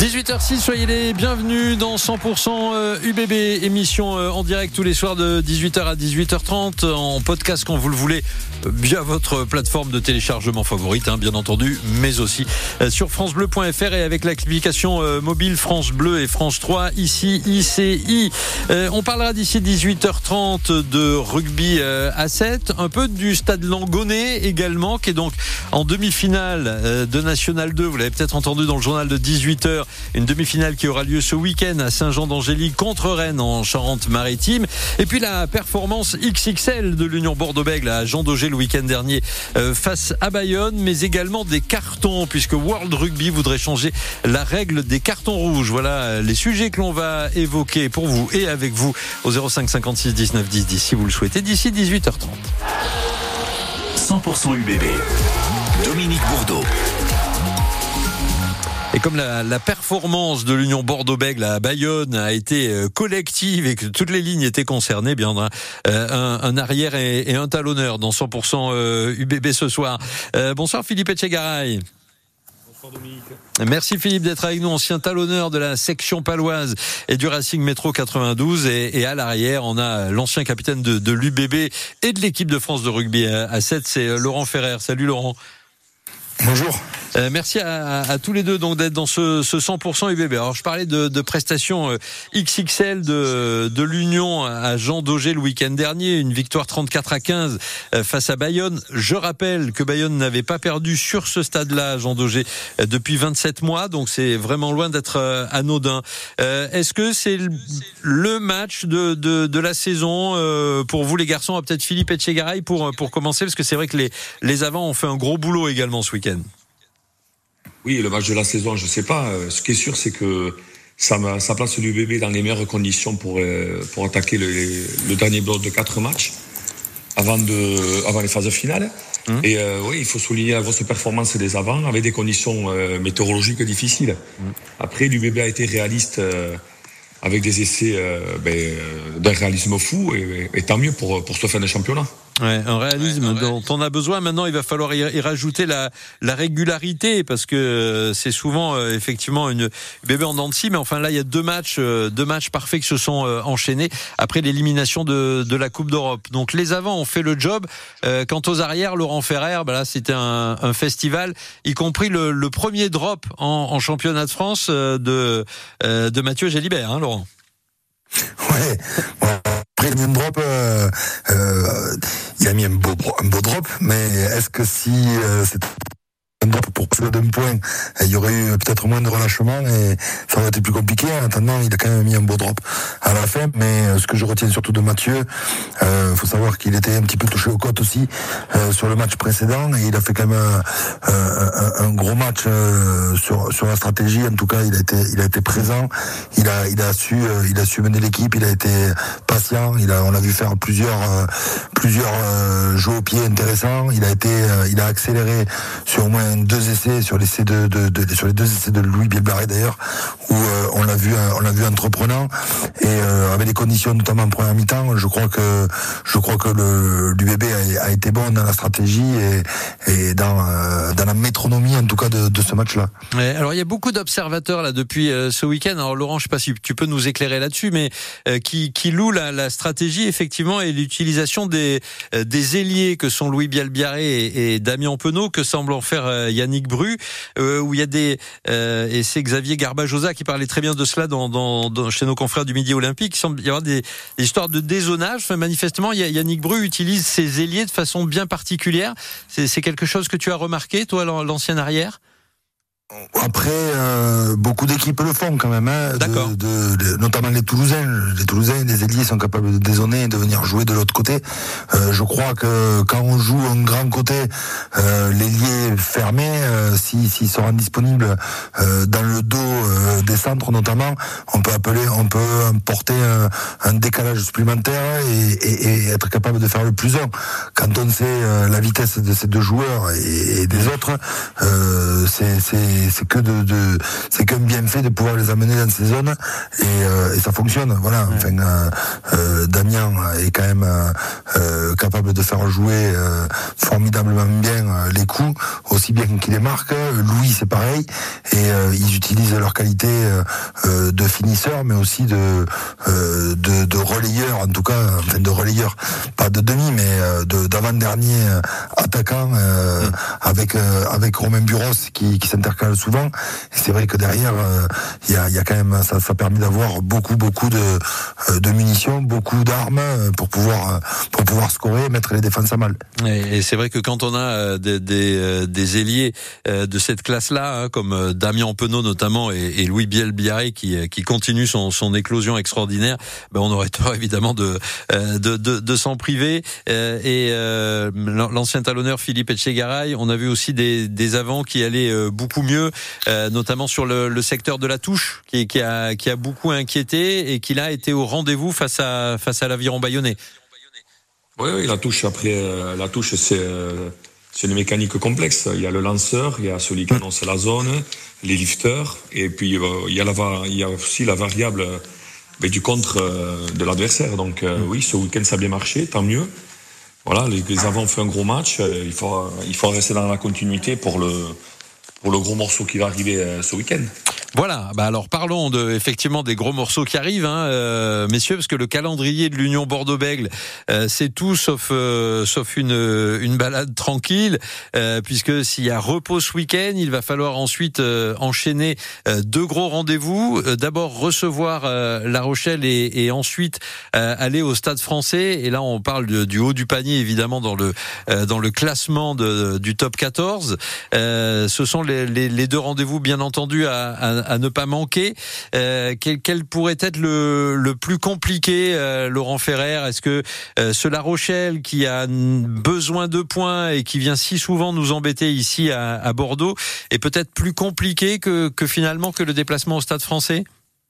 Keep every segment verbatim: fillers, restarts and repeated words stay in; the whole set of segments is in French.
dix-huit heures six, soyez les bienvenus dans cent pour cent U B B, émission en direct tous les soirs de dix-huit heures à dix-huit heures trente, en podcast quand vous le voulez, via votre plateforme de téléchargement favorite, hein, bien entendu, mais aussi sur francebleu point f r et avec l'application mobile France Bleu et France trois, ici I C I. Euh, on parlera d'ici dix-huit heures trente de rugby à sept, un peu du stade Langonnet également, qui est donc en demi-finale de National deux. Vous l'avez peut-être entendu dans le journal de dix-huit heures. Une demi-finale qui aura lieu ce week-end à Saint-Jean-d'Angély contre Rennes en Charente-Maritime. Et puis la performance X X L de l'Union Bordeaux-Bègles à Jean Daugé le week-end dernier euh, face à Bayonne, mais également des cartons, puisque World Rugby voudrait changer la règle des cartons rouges. Voilà les sujets que l'on va évoquer pour vous et avec vous au zéro cinq cinquante-six dix-neuf dix dix si vous le souhaitez, d'ici dix-huit heures trente. cent pour cent U B B, Dominique Bourdeau. Et comme la, la performance de l'Union Bordeaux-Bègles à Bayonne a été collective et que toutes les lignes étaient concernées, bien on a un, un arrière et, et un talonneur dans cent pour cent U B B ce soir. Euh, bonsoir Philippe Etchegaray. Bonsoir Dominique. Merci Philippe d'être avec nous, ancien talonneur de la section paloise et du Racing Métro quatre-vingt-douze, et, et à l'arrière on a l'ancien capitaine de, de l'U B B et de l'équipe de France de rugby à sept, c'est Laurent Ferrer. Salut Laurent. Bonjour. Euh, merci à, à, à tous les deux donc d'être dans ce, ce cent pour cent U B B. Alors je parlais de, de prestations euh, X X L de, de l'Union à Jean Daugé le week-end dernier, une victoire trente-quatre à quinze euh, face à Bayonne. Je rappelle que Bayonne n'avait pas perdu sur ce stade-là, Jean Daugé, euh, depuis vingt-sept mois, donc c'est vraiment loin d'être euh, anodin. Euh, est-ce que c'est le, le match de, de, de la saison euh, pour vous les garçons? À peut-être Philippe Etchegaray pour, pour commencer, parce que c'est vrai que les, les avants ont fait un gros boulot également ce week-end. Oui, le match de la saison, je sais pas. Ce qui est sûr, c'est que ça, ça place l'U B B dans les meilleures conditions pour, pour attaquer le, le dernier bloc de quatre matchs avant, de, avant les phases finales. Mmh. Et euh, oui, il faut souligner la grosse performance des avants avec des conditions euh, météorologiques difficiles. Mmh. Après, l'U B B a été réaliste euh, avec des essais euh, ben, d'un réalisme fou, et, et tant mieux pour, pour ce fin de championnat. Ouais, un réalisme ouais, dont on a besoin. Maintenant, il va falloir y, y rajouter la, la régularité, parce que euh, c'est souvent euh, effectivement une bébé en dents de scie. Mais enfin là, il y a deux matchs, euh, deux matchs parfaits qui se sont euh, enchaînés après l'élimination de, de la Coupe d'Europe. Donc les avants ont fait le job. Euh, quant aux arrières, Laurent Ferrer, bah là c'était un, un festival, y compris le, le premier drop en, en championnat de France euh, de euh, de Mathieu Gélibert, hein, Laurent. Ouais. ouais. Après le même drop, euh, euh, il a mis un beau, un beau drop, mais est-ce que si euh, c'est un drop pour plus d'un point, il y aurait eu peut-être moins de relâchement et ça aurait été plus compliqué. En attendant, il a quand même mis un beau drop à la fin. Mais ce que je retiens surtout de Mathieu, euh, faut savoir qu'il était un petit peu touché aux côtes aussi euh, sur le match précédent, et il a fait quand même un, un, un gros match euh, sur sur la stratégie. En tout cas, il a été il a été présent. Il a il a su euh, il a su mener l'équipe. Il a été patient. Il a on l'a vu faire plusieurs euh, plusieurs euh, jeux au pied intéressants. Il a été euh, il a accéléré sur au moins deux essais sur l'essai de, de, de sur les deux essais de Louis Bielbarré d'ailleurs, où euh, on l'a vu on l'a vu entreprenant, et euh, avec les conditions notamment en première mi-temps, je crois que je crois que le l'U B B a, a été bon dans la stratégie et, et dans euh, dans la métronomie en tout cas de, de ce match-là. Ouais, alors il y a beaucoup d'observateurs là depuis euh, ce week-end. Alors Laurent, je sais pas si tu peux nous éclairer là-dessus, mais euh, qui qui louent la, la stratégie effectivement et l'utilisation des euh, des ailiers que sont Louis Bielbarré et, et Damien Penaud, que semble en faire euh, Yannick Bru, euh, où il y a des euh, et c'est Xavier Garbajosa qui parlait très bien de cela dans, dans, dans chez nos confrères du Midi Olympique. Il semble y avoir des, des histoires de dézonage. Enfin, manifestement, Yannick Bru utilise ses ailiers de façon bien particulière. C'est, c'est quelque chose que tu as remarqué, toi, l'ancien arrière? Après, euh, beaucoup d'équipes le font quand même, hein, D'accord. De, de, de, notamment les Toulousains. Les Toulousains, les ailiers sont capables de dézonner et de venir jouer de l'autre côté. Euh, je crois que quand on joue un grand côté, euh, l'ailier fermé, euh, s'il si, si sera disponible euh, dans le dos euh, des centres notamment, on peut appeler, on peut porter un, un décalage supplémentaire et, et, et être capable de faire le plus un. Quand on sait euh, la vitesse de ces deux joueurs et, et des autres, euh, c'est, c'est c'est que de, de c'est qu'un bienfait de pouvoir les amener dans ces zones et, euh, et ça fonctionne. Voilà. Ouais. Enfin, euh, euh, Damien est quand même euh, capable de faire jouer euh, formidablement bien euh, les coups, aussi bien qu'il les marque. Louis, c'est pareil, et euh, ils utilisent leur qualité euh, de finisseur, mais aussi de euh, de, de relayeur, en tout cas, enfin de relayeur, pas de demi, mais euh, de d'avant-dernier euh, attaquant euh, mmh. avec euh, avec Romain Buros qui, qui s'intercale souvent. Et c'est vrai que derrière, il euh, y a il y a quand même ça ça permet d'avoir beaucoup beaucoup de euh, de munitions, beaucoup d'armes pour pouvoir pour pouvoir scorer et mettre les défenses à mal. Et, et c'est vrai que quand on a euh, des des, euh, des ailiers euh, de cette classe-là, hein, comme euh, Damien Penaud notamment et, et Louis Biel-Biarré qui qui continue son son éclosion extraordinaire, ben on aurait tort évidemment de euh, de, de de s'en priver. Euh, et euh, l'ancien talonneur Philippe Etchegaray, on a vu aussi des des avants qui allaient euh, beaucoup mieux, euh, notamment sur le, le secteur de la touche, qui qui a qui a beaucoup inquiété et qui là était au rendez-vous face à face à l'Aviron Bayonnais. Oui, oui, la touche après euh, la touche c'est euh, c'est une mécanique complexe. Il y a le lanceur, il y a celui qui annonce la zone, les lifters, et puis euh, il y a la il y a aussi la variable euh, du contre euh, de l'adversaire. Donc euh, oui, ce week-end ça a bien marché, tant mieux. Voilà, les, les avants ont fait un gros match. Euh, il faut il faut rester dans la continuité pour le pour le gros morceau qui va arriver euh, ce week-end. Voilà, bah alors parlons de effectivement des gros morceaux qui arrivent, hein, euh, messieurs, parce que le calendrier de l'Union Bordeaux-Bègles, euh, c'est tout sauf euh, sauf une une balade tranquille, euh, puisque s'il y a repos ce week-end, il va falloir ensuite euh, enchaîner euh, deux gros rendez-vous. Euh, d'abord recevoir euh, La Rochelle et, et ensuite euh, aller au Stade Français. Et là, on parle de, du haut du panier, évidemment, dans le euh, dans le classement de, du top quatorze. Euh, ce sont les, les, les deux rendez-vous, bien entendu, à, à à ne pas manquer. Euh, quel, quel pourrait être le, le plus compliqué, euh, Laurent Ferrer? Est-ce que euh, ce La Rochelle qui a besoin de points et qui vient si souvent nous embêter ici à, à Bordeaux est peut-être plus compliqué que, que finalement que le déplacement au Stade Français?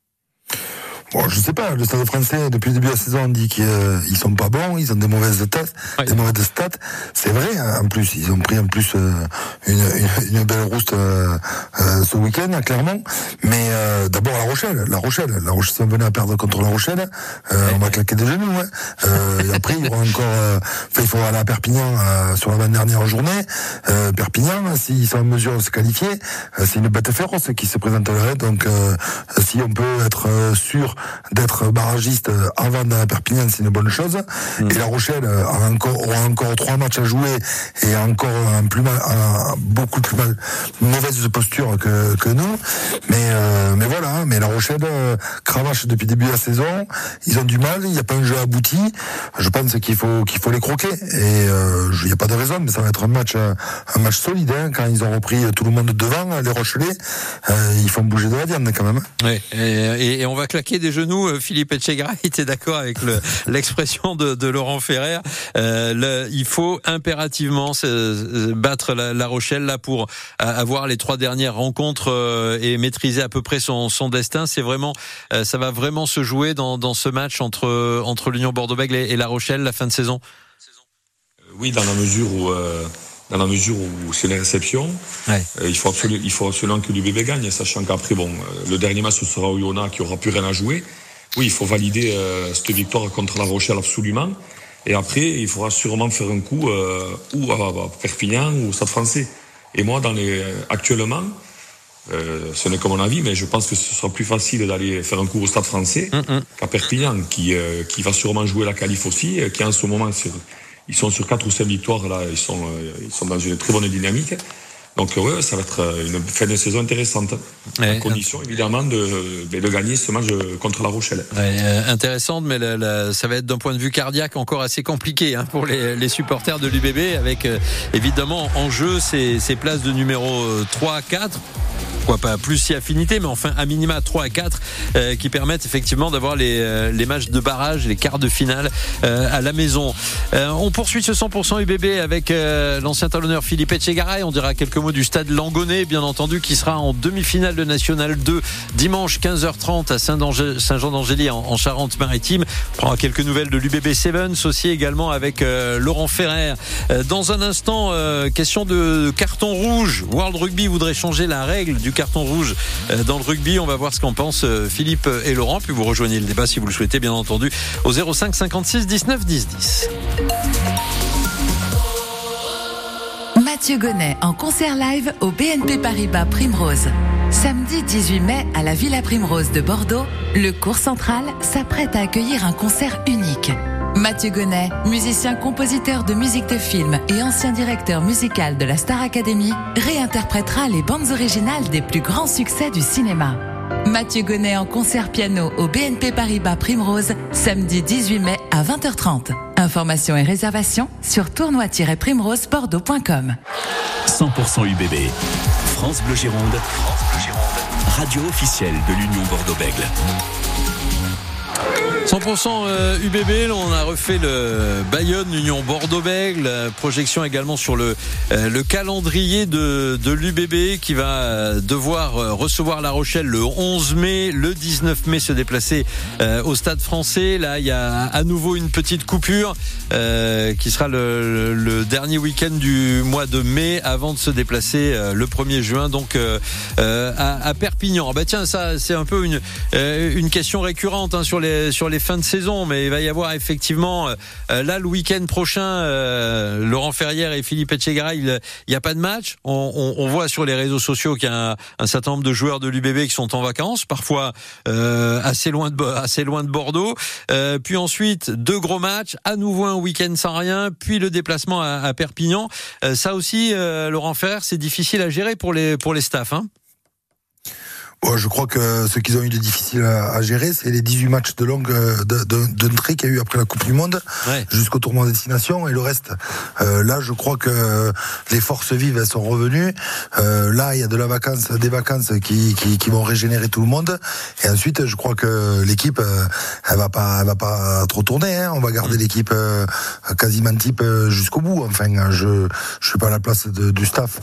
Bon, je sais pas, le Stade Français, depuis le début de la saison, on dit qu'ils euh, sont pas bons, ils ont des mauvaises stats, oui. des mauvaises stats. C'est vrai, en plus, ils ont pris en plus euh, une, une, une belle rouste euh, euh, ce week-end, clairement. Mais euh, d'abord La Rochelle, La Rochelle, La Rochelle, si on venait à perdre contre La Rochelle, euh, oui. on va claquer des genoux. Hein. Euh, et après, il y aura encore, euh, enfin, il faut aller à Perpignan euh, sur la dernière journée. Euh, Perpignan, s'ils sont en mesure de se qualifier, euh, c'est une bête féroce qui se présenterait. Donc, euh, si on peut être euh, sûr d'être barragiste avant d'aller à Perpignan, c'est une bonne chose. Mmh. Et La Rochelle a encore, aura encore trois matchs à jouer et encore un plus mal, un, beaucoup plus mal, mauvaise posture que, que nous. Mais, euh, mais voilà, mais La Rochelle euh, cravache depuis le début de la saison. Ils ont du mal, il n'y a pas un jeu abouti. Je pense qu'il faut, qu'il faut les croquer. Et euh, il n'y a pas de raison, mais ça va être un match, un match solide. Hein, quand ils ont repris tout le monde devant, les Rochelais, euh, ils font bouger de la viande quand même. Oui, et, et on va claquer des genoux. Philippe Etchegaray était d'accord avec le, l'expression de, de Laurent Ferrer. Euh, le, il faut impérativement se, battre la, la Rochelle là pour avoir les trois dernières rencontres euh, et maîtriser à peu près son, son destin. C'est vraiment, euh, ça va vraiment se jouer dans, dans ce match entre entre l'Union Bordeaux-Bègles et, et La Rochelle la fin de saison. Oui, dans la mesure où euh, dans la mesure où c'est une réception, ouais. euh, il faut absolument il faut absolument que l'U B B gagne, sachant qu'après bon, euh, le dernier match ce sera au Oyonnax qui aura plus rien à jouer. Oui, il faut valider euh, cette victoire contre La Rochelle absolument. Et après, il faudra sûrement faire un coup euh, ou à, à Perpignan ou au Stade Français. Et moi, dans les actuellement, euh, ce n'est que mon avis, mais je pense que ce sera plus facile d'aller faire un coup au Stade Français mm-hmm. qu'à Perpignan, qui euh, qui va sûrement jouer la qualif aussi, qui en ce moment sur, ils sont sur quatre ou cinq victoires là, ils sont euh, ils sont dans une très bonne dynamique. Donc ouais, ça va être une fin de saison intéressante. Ouais, à condition évidemment de, de gagner ce match contre La Rochelle. Ouais, intéressante, mais la, la, ça va être d'un point de vue cardiaque encore assez compliqué hein, pour les, les supporters de l'U B B, avec euh, évidemment en jeu ces, ces places de numéro trois à quatre. Pourquoi pas plus si affinité, mais enfin à minima trois à quatre euh, qui permettent effectivement d'avoir les, euh, les matchs de barrage, les quarts de finale euh, à la maison. Euh, on poursuit ce cent pour cent U B B avec euh, l'ancien talonneur Philippe Etchegaray. On dira quelques mots du stade Langonnet, bien entendu, qui sera en demi-finale de National deux dimanche quinze heures trente à Saint-Jean-d'Angély en Charente-Maritime. On prendra quelques nouvelles de l'U B B Sevens aussi également avec euh, Laurent Ferrer. Euh, dans un instant, euh, question de carton rouge. World Rugby voudrait changer la règle du carton rouge euh, dans le rugby. On va voir ce qu'en pensent euh, Philippe et Laurent. Puis vous rejoignez le débat si vous le souhaitez, bien entendu, au zéro cinq cinquante-six dix-neuf dix dix. Mathieu Gonnet en concert live au B N P Paribas Primrose. Samedi dix-huit mai à la Villa Primrose de Bordeaux, le cours central s'apprête à accueillir un concert unique. Mathieu Gonnet, musicien compositeur de musique de film et ancien directeur musical de la Star Academy, réinterprétera les bandes originales des plus grands succès du cinéma. Mathieu Gonnet en concert piano au B N P Paribas Primrose, samedi dix-huit mai à vingt heures trente. Informations et réservations sur tournoi tiret primrose bordeaux point com. cent pour cent U B B. France Bleu Gironde. France Bleu Gironde. Radio officielle de l'Union Bordeaux-Bègles. cent pour cent U B B, on a refait le Bayonne Union Bordeaux-Bègles, projection également sur le, le calendrier de, de l'U B B qui va devoir recevoir La Rochelle le onze mai, le dix-neuf mai se déplacer au Stade Français. Là, il y a à nouveau une petite coupure euh, qui sera le, le dernier week-end du mois de mai avant de se déplacer le premier juin donc euh, à, à Perpignan. Bah tiens, ça c'est un peu une, une question récurrente hein, sur les sur les fins de saison, mais il va y avoir effectivement euh, là le week-end prochain euh, Laurent Ferrière et Philippe Etchegaray, il n'y a pas de match. On, on, on voit sur les réseaux sociaux qu'il y a un, un certain nombre de joueurs de l'U B B qui sont en vacances, parfois euh, assez loin de assez loin de Bordeaux. Euh, puis ensuite deux gros matchs, à nouveau un week-end sans rien, puis le déplacement à, à Perpignan. Euh, ça aussi, euh, Laurent Ferrière, c'est difficile à gérer pour les pour les staffs, hein. Bon, je crois que ce qu'ils ont eu de difficile à, à gérer, c'est les dix-huit matchs de longue de, de, d'un trait qu'il y a eu après la Coupe du Monde, ouais, jusqu'au tournoi de destination et le reste. Euh, là, je crois que les forces vives, elles sont revenues. Euh, là, il y a de la vacance, des vacances qui, qui, qui vont régénérer tout le monde. Et ensuite, je crois que l'équipe, elle va pas, elle va pas trop tourner. Hein. On va garder mmh. l'équipe euh, quasiment type jusqu'au bout. Enfin, je, je suis pas à la place de, du staff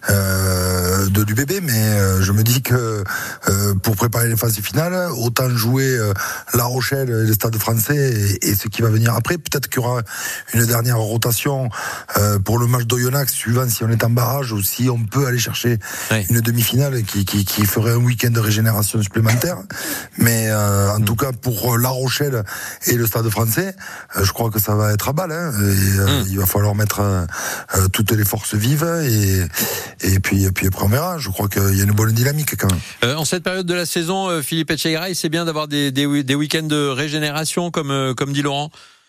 euh, de l'U B B, mais je me dis que Euh, pour préparer les phases finales, autant jouer euh, La Rochelle et le Stade Français et, et ce qui va venir après. Peut-être qu'il y aura une dernière rotation euh, pour le match d'Oyonnax, suivant si on est en barrage ou si on peut aller chercher oui. une demi-finale qui, qui, qui ferait un week-end de régénération supplémentaire. Mais euh, en mmh. tout cas, pour La Rochelle et le Stade Français, euh, je crois que ça va être à balle. Hein, et, euh, mmh. Il va falloir mettre euh, euh, toutes les forces vives et, et, puis, et puis après on verra. Je crois qu'il y a une bonne dynamique quand même. Euh, En cette période de la saison, Philippe Etchegaray, c'est bien d'avoir des, des, des week-ends de régénération, comme, comme dit Laurent.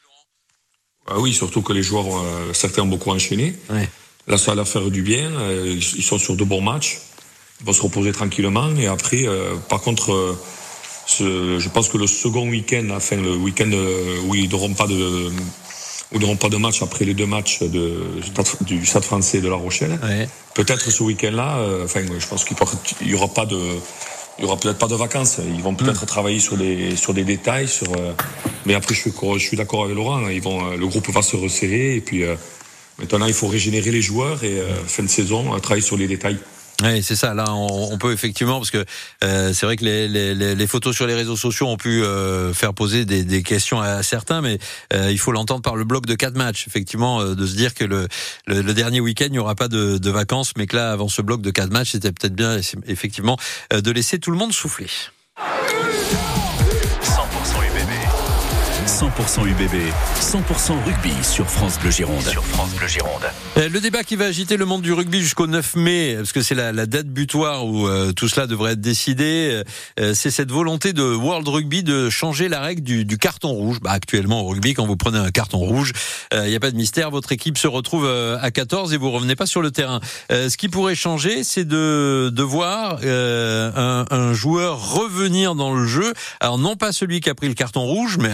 Ah oui, surtout que les joueurs, euh, certains ont beaucoup enchaîné. Ouais. Là, ça va leur faire du bien. Euh, ils sont sur de bons matchs. Ils vont se reposer tranquillement. Et après, euh, par contre, euh, ce, je pense que le second week-end, enfin le week-end euh, où ils n'auront pas de... où ils n'auront pas de match après les deux matchs de, du Stade Français et de La Rochelle. Ouais. Peut-être ce week-end-là, euh, enfin, je pense qu'il y aura pas de, il y aura peut-être pas de vacances. Ils vont peut-être mmh. travailler sur les, sur des détails, sur. Euh, mais après, je suis, je suis d'accord avec Laurent. Ils vont, le groupe va se resserrer et puis euh, maintenant, il faut régénérer les joueurs et euh, fin de saison, euh, travailler sur les détails. Oui, c'est ça. Là, on, on peut effectivement, parce que euh, c'est vrai que les, les, les photos sur les réseaux sociaux ont pu euh, faire poser des, des questions à certains, mais euh, il faut l'entendre par le bloc de quatre matchs. Effectivement, euh, de se dire que le, le, le dernier week-end, il n'y aura pas de, de vacances, mais que là, avant ce bloc de quatre matchs, c'était peut-être bien, effectivement, euh, de laisser tout le monde souffler. cent pour cent U B B. cent pour cent U B B. cent pour cent rugby sur France Bleu Gironde. Sur France Bleu Gironde. Le débat qui va agiter le monde du rugby jusqu'au neuf mai, parce que c'est la, la date butoir où euh, tout cela devrait être décidé, euh, c'est cette volonté de World Rugby de changer la règle du, du carton rouge. Bah, actuellement au rugby, quand vous prenez un carton rouge, il euh, n'y a pas de mystère, votre équipe se retrouve euh, à quatorze et vous revenez pas sur le terrain. Euh, ce qui pourrait changer, c'est de, de voir euh, un, un joueur revenir dans le jeu. Alors non pas celui qui a pris le carton rouge, mais un autre.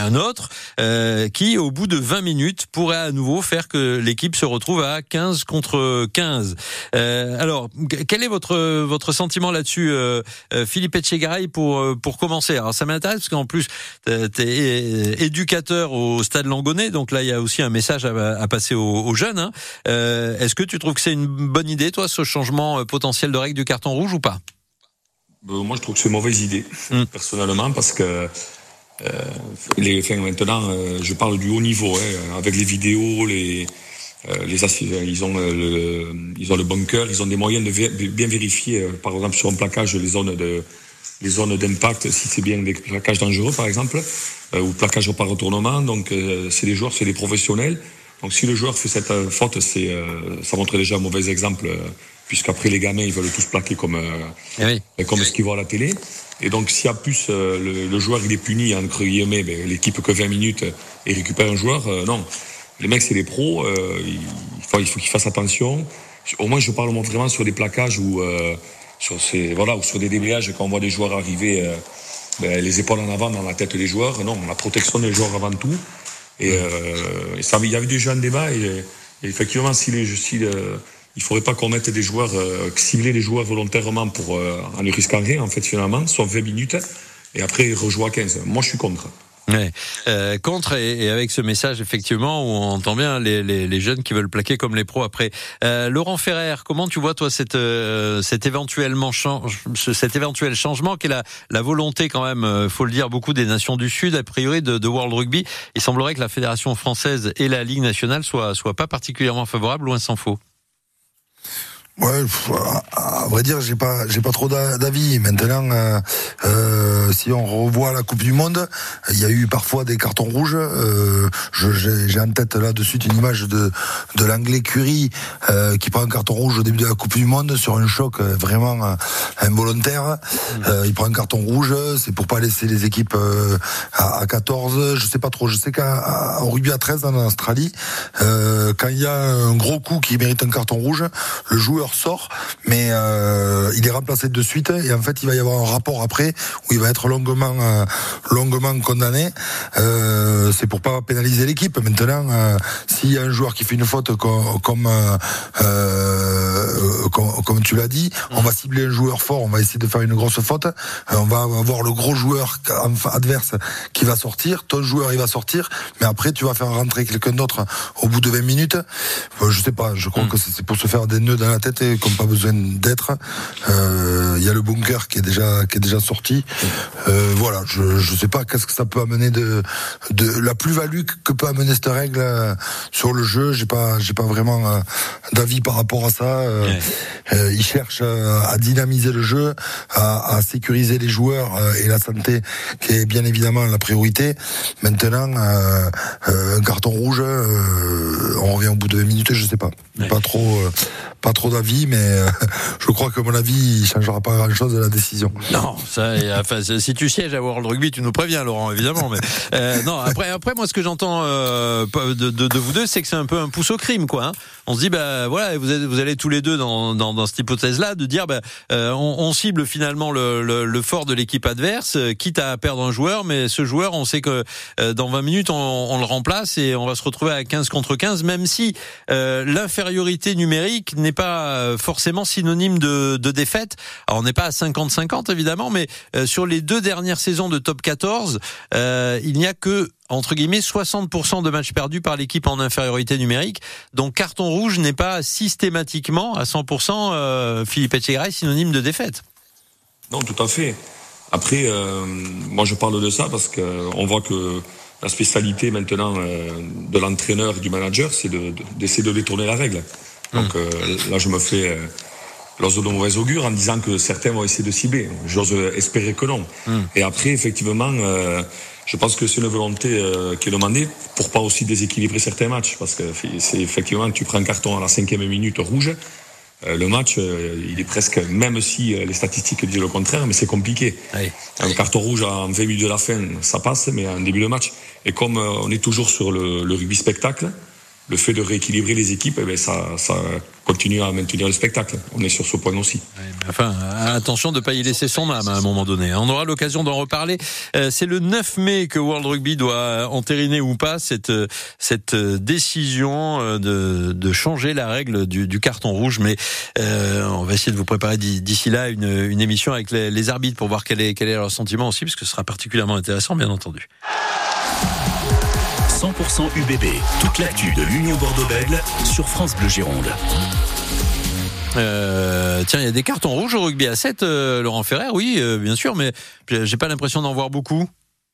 contre, euh, qui au bout de vingt minutes pourrait à nouveau faire que l'équipe se retrouve à quinze contre quinze. Euh, alors, quel est votre votre sentiment là-dessus, euh, Philippe Etchegaray, pour pour commencer? Alors ça m'intéresse parce qu'en plus t'es éducateur au Stade Langonnet, donc là il y a aussi un message à, à passer aux, aux jeunes. Hein. Euh, est-ce que tu trouves que c'est une bonne idée, toi, ce changement potentiel de règle du carton rouge ou pas? euh, Moi, je trouve que c'est une mauvaise idée, mmh. personnellement, parce que euh, les, enfin, maintenant, euh, je parle du haut niveau, hein, avec les vidéos, les, euh, les ils ont le, ils ont le bunker, ils ont des moyens de vé- bien vérifier, euh, par exemple sur un plaquage, les zones de, les zones d'impact, si c'est bien des plaquages dangereux, par exemple, euh, ou plaquage par retournement. Donc, euh, c'est des joueurs, c'est des professionnels. Donc si le joueur fait cette euh, faute, c'est, euh, ça montre déjà un mauvais exemple, euh, puisqu'après les gamins ils veulent tous plaquer comme, euh, oui. comme ce qu'ils voient à la télé. Et donc s'il y a plus, euh, le, le joueur il est puni, entre guillemets, ben, l'équipe que vingt minutes et récupère un joueur, euh, non. Les mecs c'est des pros, euh, il, faut, il faut qu'ils fassent attention. Au moins je parle vraiment sur des plaquages ou euh, sur, ces, voilà, ou sur des déblayages quand on voit des joueurs arriver, euh, ben, les épaules en avant dans la tête des joueurs. Non, la protection des joueurs avant tout. Et, euh, et ça, il y avait déjà un débat et, et effectivement, si les, si, euh, il faudrait pas qu'on mette des joueurs, euh, cibler les joueurs volontairement pour euh, en ne risquant rien en fait finalement, soit vingt minutes et après ils rejouent à quinze. Moi, je suis contre. Ouais. Euh, contre et, et avec ce message effectivement où on entend bien les, les, les jeunes qui veulent plaquer comme les pros après. Euh, Laurent Ferrer, comment tu vois toi cette, euh, cet éventuellement change, cet éventuel changement qui est la, la volonté quand même, euh, faut le dire, beaucoup des nations du Sud a priori de, de World Rugby. Il semblerait que la fédération française et la Ligue nationale soient soient pas particulièrement favorables, loin s'en faut. Ouais, à vrai dire, j'ai pas, j'ai pas trop d'avis. Maintenant, euh, euh, si on revoit la Coupe du Monde, il y a eu parfois des cartons rouges. Euh, je, j'ai, j'ai en tête là de suite une image de de l'Anglais Curry euh, qui prend un carton rouge au début de la Coupe du Monde sur un choc vraiment euh, involontaire. Euh, il prend un carton rouge, c'est pour pas laisser les équipes euh, à, à quatorze. Je sais pas trop. Je sais qu'en rugby à treize en Australie, euh, quand il y a un gros coup qui mérite un carton rouge, le joueur sort, mais euh, il est remplacé de suite et en fait il va y avoir un rapport après où il va être longuement euh, longuement condamné. Euh, c'est pour pas pénaliser l'équipe. Maintenant, euh, s'il y a un joueur qui fait une faute comme comme, euh, euh, comme, comme tu l'as dit, on va cibler un joueur fort, on va essayer de faire une grosse faute, on va avoir le gros joueur adverse qui va sortir, ton joueur il va sortir, mais après tu vas faire rentrer quelqu'un d'autre au bout de vingt minutes. Euh, je sais pas, je crois mmh. que c'est pour se faire des nœuds dans la tête qui n'ont pas besoin d'être. Il euh, y a le bunker qui est déjà qui est déjà sorti. Euh, voilà, je je sais pas qu'est-ce que ça peut amener de de la plus-value que peut amener cette règle euh, sur le jeu. J'ai pas j'ai pas vraiment euh, d'avis par rapport à ça. Euh, ouais. euh, ils cherchent euh, à dynamiser le jeu, à, à sécuriser les joueurs euh, et la santé qui est bien évidemment la priorité. Maintenant, euh, euh, un carton rouge, euh, on revient au bout de vingt minutes, je sais pas. Ouais. Pas trop euh, pas trop d'avis, mais euh, je crois que mon avis il changera pas grand-chose de la décision. Non, ça, enfin, si tu sièges à World Rugby, tu nous préviens, Laurent, évidemment. Mais euh, non, après, après, moi, ce que j'entends euh, de, de, de vous deux, c'est que c'est un peu un pouce au crime, quoi. Hein. On se dit, bah voilà, vous, êtes, vous allez tous les deux dans, dans, dans cette hypothèse-là, de dire, bah, euh, on, on cible finalement le, le, le fort de l'équipe adverse, quitte à perdre un joueur, mais ce joueur, on sait que euh, dans vingt minutes, on, on le remplace et on va se retrouver à quinze contre quinze, même si euh, l'infériorité numérique n'est pas forcément synonyme de, de défaite. Alors on n'est pas à cinquante cinquante évidemment, mais euh, sur les deux dernières saisons de top quatorze, euh, il n'y a que entre guillemets soixante pour cent de matchs perdus par l'équipe en infériorité numérique. Donc carton rouge n'est pas systématiquement à cent pour cent euh, Philippe Etchegaray synonyme de défaite. Non, tout à fait. Après, euh, moi je parle de ça parce que on voit que la spécialité maintenant euh, de l'entraîneur et du manager, c'est de, de, d'essayer de détourner la règle. Donc euh, là, je me fais euh, l'ose de mauvais augure en disant que certains vont essayer de cibler. J'ose espérer que non. Mm. Et après, effectivement, euh, je pense que c'est une volonté euh, qui est demandée pour pas aussi déséquilibrer certains matchs. Parce que c'est effectivement, tu prends un carton à la cinquième minute rouge, euh, le match, euh, il est presque, même si euh, les statistiques disent le contraire, mais c'est compliqué. Oui. Un carton rouge en vingt minutes de la fin, ça passe, mais en début de match. Et comme euh, on est toujours sur le, le rugby spectacle, le fait de rééquilibrer les équipes, eh bien, ça, ça continue à maintenir le spectacle. On est sur ce point aussi. Ouais, mais enfin, attention de ne pas y laisser son âme à un moment donné. On aura l'occasion d'en reparler. Euh, c'est le neuf mai que World Rugby doit entériner ou pas cette, cette décision de, de changer la règle du, du carton rouge. Mais euh, on va essayer de vous préparer d'ici là une, une émission avec les, les arbitres pour voir quel est, quel est leur sentiment aussi, parce que ce sera particulièrement intéressant, bien entendu. cent pour cent U B B, toute l'actu de l'Union Bordeaux-Bègles sur France Bleu Gironde. Euh, tiens, il y a des cartons rouges au rugby à sept, euh, Laurent Ferrer, oui, euh, bien sûr, mais j'ai pas l'impression d'en voir beaucoup.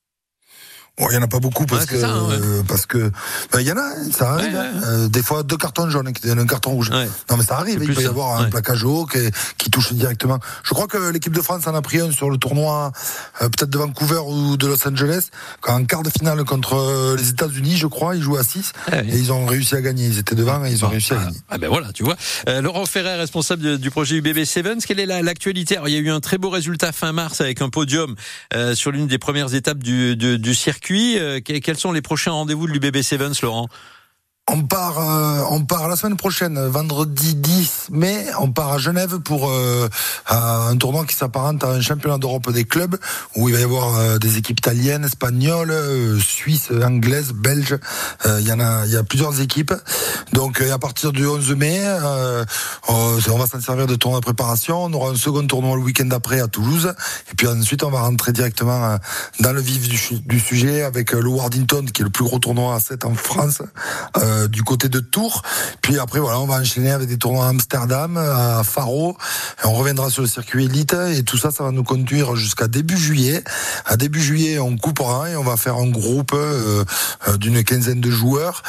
Bon, il y en a pas beaucoup parce ouais, que ça, hein, ouais. euh, parce que il ben, y en a, ça arrive. Ouais, ouais. Euh, des fois deux cartons jaunes et un carton rouge. Ouais. Non mais ça arrive. Il peut y ça. avoir un ouais. plaquage haut qui, qui touche directement. Je crois que l'équipe de France en a pris un sur le tournoi, euh, peut-être de Vancouver ou de Los Angeles, quand en quart de finale contre les États-Unis, je crois, ils jouaient à six ouais, et ils ont réussi à gagner. Ils étaient devant et ils ont ah, réussi à gagner. Ah ben voilà, tu vois. Euh, Laurent Ferrer, responsable de, du projet U B B Sevens, quelle est la, l'actualité? Alors, il y a eu un très beau résultat fin mars avec un podium euh, sur l'une des premières étapes du, du, du circuit. Euh, Quels sont les prochains rendez-vous de l'U B B Sevens, Laurent? On part, euh, on part la semaine prochaine, vendredi dix mai. On part à Genève pour euh, un tournoi qui s'apparente à un championnat d'Europe des clubs où il va y avoir euh, des équipes italiennes, espagnoles, euh, suisses, anglaises, belges. Il euh, y en a, il y a plusieurs équipes. Donc à partir du onze mai, euh, on va s'en servir de tournoi de préparation. On aura un second tournoi le week-end d'après à Toulouse. Et puis ensuite, on va rentrer directement dans le vif du, du sujet avec le Wardington, qui est le plus gros tournoi à sept en France. Euh, du côté de Tours, puis après voilà, on va enchaîner avec des tournois à Amsterdam, à Faro, et on reviendra sur le circuit élite, et tout ça, ça va nous conduire jusqu'à début juillet. À début juillet, on coupera et on va faire un groupe euh, d'une quinzaine de joueurs,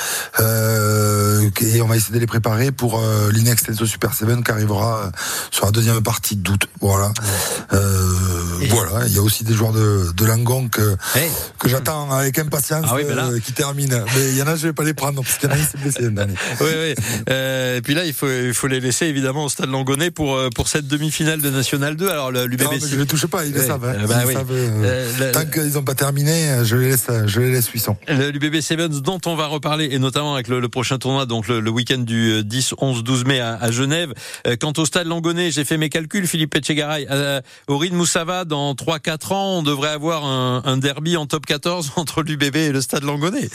euh, et on va essayer de les préparer pour euh, l'Inextenso Super Seven qui arrivera sur la deuxième partie d'août. Voilà. Euh, voilà. Il y a aussi des joueurs de, de Langon que, hey. que j'attends avec impatience, ah oui, euh, qui terminent. Mais il y en a, je vais pas les prendre parce qu'il y en a s'est blessé une année. Oui, oui. Euh, et puis là, il faut, il faut les laisser évidemment au Stade Langonnet pour pour cette demi-finale de National deux. Alors l'U B B, non, mais je les touche pas, ils ouais. le savent. Hein. Euh, bah, ils oui. savent euh, euh, tant le... qu'ils n'ont pas terminé, je les laisse, je les laisse cuisson. L'U B B Sevens dont on va reparler, et notamment avec le, le prochain tournoi, donc le, le week-end du dix, onze, douze mai à, à Genève. Euh, quant au Stade Langonnet, j'ai fait mes calculs. Philippe Etchegaray, euh, au rythme Moussava, dans trois quatre ans, on devrait avoir un, un derby en top quatorze entre l'U B B et le Stade Langonnet.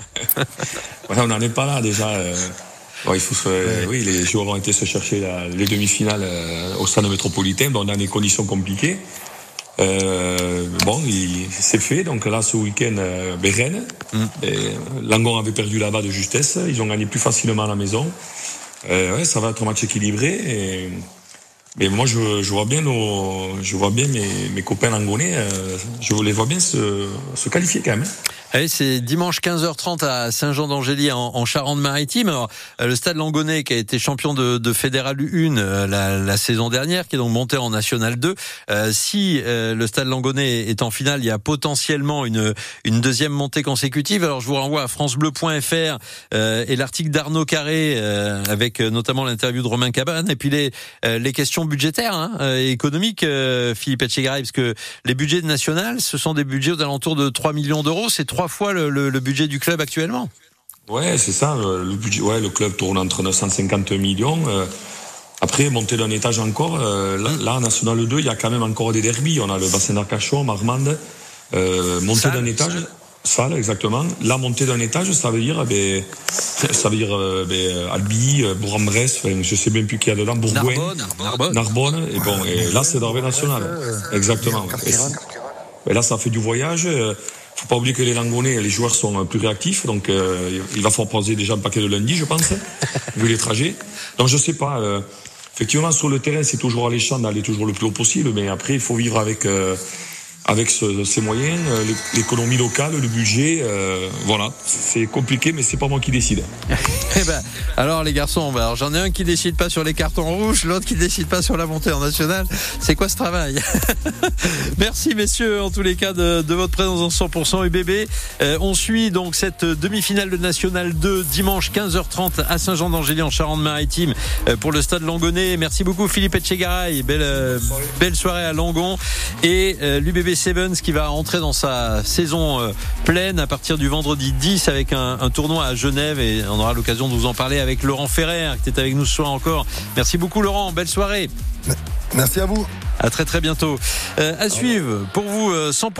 Ouais, on n'en est pas là déjà. Euh, bon, il faut se, ouais. Oui, les joueurs ont été se chercher la, les demi-finales euh, au stade métropolitain, bon, dans des conditions compliquées. Euh, bon, il, c'est fait. Donc là, ce week-end, euh, Rennes. Mm. Et Langon avait perdu là-bas de justesse. Ils ont gagné plus facilement à la maison. Euh, ouais, ça va être un match équilibré. Et, mais moi, je, je vois bien nos, je vois bien mes, mes copains langonais. Euh, je les vois bien se, se qualifier quand même. Allez, c'est dimanche quinze heures trente à Saint-Jean-d'Angély en, en Charente-Maritime. Alors, le Stade Langonnet qui a été champion de, de Fédéral un la, la saison dernière, qui est donc monté en National deux. Euh, si euh, le Stade Langonnet est en finale, il y a potentiellement une, une deuxième montée consécutive. Alors je vous renvoie à francebleu point f r euh, et l'article d'Arnaud Carré euh, avec notamment l'interview de Romain Cabane et puis les, euh, les questions budgétaires hein, et économiques, euh, Philippe Etchegaray, parce que les budgets de National, ce sont des budgets aux alentours de trois millions d'euros. C'est trois fois le, le, le budget du club actuellement. Ouais, c'est ça. Le budget, ouais, le club tourne entre neuf cent cinquante millions. Euh, après, monter d'un étage encore. Euh, là, là, en National deux, il y a quand même encore des derbies. On a le bassin d'Arcachon, Marmande. Euh, monter salle, d'un étage, salle. salle, exactement. Là, monter d'un étage, ça veut dire, ben, ça veut dire, ben, Albi, Bourg-en-Bresse. Enfin, je sais même plus qui y a dedans. Bourgoin, Narbonne, Narbonne. Narbonne. Et bon, et là, c'est d'Orvé national. Exactement. Et, et là, ça fait du voyage. Faut pas oublier que les Langonais, les joueurs sont plus réactifs, donc euh, il va falloir poser déjà un paquet de lundi, je pense, vu les trajets. Donc je sais pas. Euh, effectivement, sur le terrain, c'est toujours alléchant d'aller toujours le plus haut possible, mais après, il faut vivre avec euh, avec ce, ces moyens, euh, l'économie locale, le budget. Euh, voilà, c'est compliqué, mais c'est pas moi qui décide. Eh ben, alors les garçons, alors, j'en ai un qui décide pas sur les cartons rouges, l'autre qui décide pas sur la montée en nationale. C'est quoi ce travail? Merci messieurs, en tous les cas, de, de votre présence en cent pour cent U B B. Euh, on suit donc cette demi-finale de National deux dimanche quinze heures trente à Saint-Jean-d'Angély en Charente-Maritime euh, pour le Stade Langonnet. Merci beaucoup Philippe Etchegaray. Belle, euh, belle soirée à Langon et euh, l'U B B Sevens qui va entrer dans sa saison euh, pleine à partir du vendredi dix avec un, un tournoi à Genève et on aura l'occasion de vous en parler avec Laurent Ferrer qui est avec nous ce soir encore. Merci beaucoup Laurent, belle soirée. Merci à vous. À très très bientôt. Euh, à suivre pour vous euh, cent pour cent